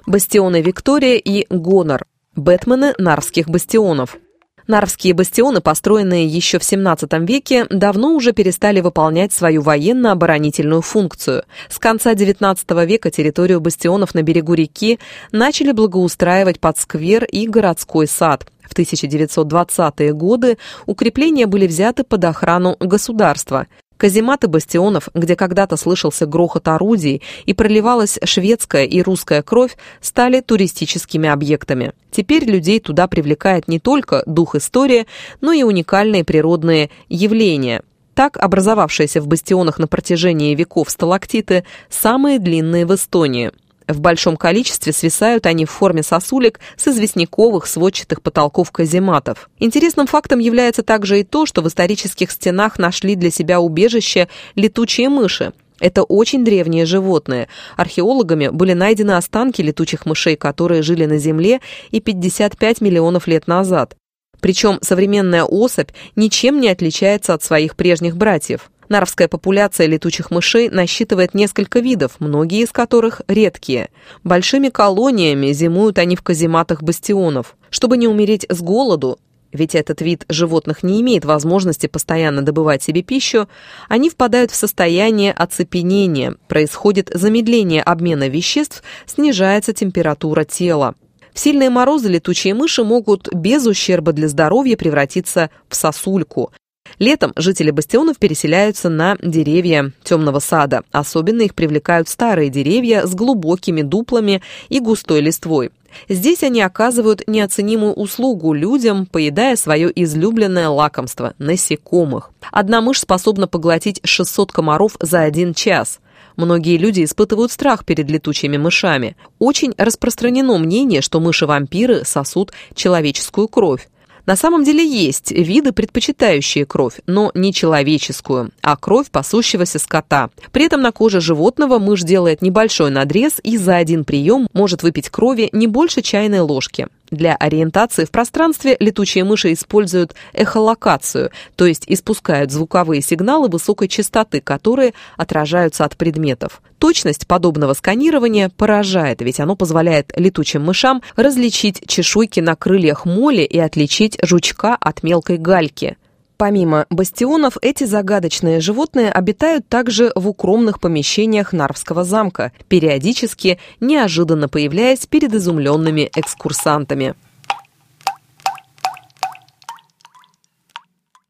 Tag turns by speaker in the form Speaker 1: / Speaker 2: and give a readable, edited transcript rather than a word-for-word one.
Speaker 1: Бастионы Виктория и Гонор – бэтмены нарвских бастионов. Нарвские бастионы, построенные еще в XVII веке, давно уже перестали выполнять свою военно-оборонительную функцию. С конца XIX века территорию бастионов на берегу реки начали благоустраивать под сквер и городской сад. В 1920-е годы укрепления были взяты под охрану государства. Казематы бастионов, где когда-то слышался грохот орудий и проливалась шведская и русская кровь, стали туристическими объектами. Теперь людей туда привлекает не только дух истории, но и уникальные природные явления. Так, образовавшиеся в бастионах на протяжении веков сталактиты самые длинные в Эстонии. В большом количестве свисают они в форме сосулек с известняковых сводчатых потолков казематов. Интересным фактом является также и то, что в исторических стенах нашли для себя убежище летучие мыши. Это очень древние животные. Археологами были найдены останки летучих мышей, которые жили на Земле и 55 миллионов лет назад. Причем современная особь ничем не отличается от своих прежних братьев. Нарвская популяция летучих мышей насчитывает несколько видов, многие из которых редкие. Большими колониями зимуют они в казематах бастионов. Чтобы не умереть с голоду, ведь этот вид животных не имеет возможности постоянно добывать себе пищу, они впадают в состояние оцепенения, происходит замедление обмена веществ, снижается температура тела. В сильные морозы летучие мыши могут без ущерба для здоровья превратиться в сосульку. Летом жители бастионов переселяются на деревья темного сада. Особенно их привлекают старые деревья с глубокими дуплами и густой листвой. Здесь они оказывают неоценимую услугу людям, поедая свое излюбленное лакомство – насекомых. Одна мышь способна поглотить 600 комаров за 1 час. Многие люди испытывают страх перед летучими мышами. Очень распространено мнение, что мыши-вампиры сосут человеческую кровь. На самом деле есть виды, предпочитающие кровь, но не человеческую, а кровь пасущегося скота. При этом на коже животного мышь делает небольшой надрез и за один прием может выпить крови не больше чайной ложки. Для ориентации в пространстве летучие мыши используют эхолокацию, то есть испускают звуковые сигналы высокой частоты, которые отражаются от предметов. Точность подобного сканирования поражает, ведь оно позволяет летучим мышам различить чешуйки на крыльях моли и отличить жучка от мелкой гальки. Помимо бастионов, эти загадочные животные обитают также в укромных помещениях Нарвского замка, периодически неожиданно появляясь перед изумленными экскурсантами.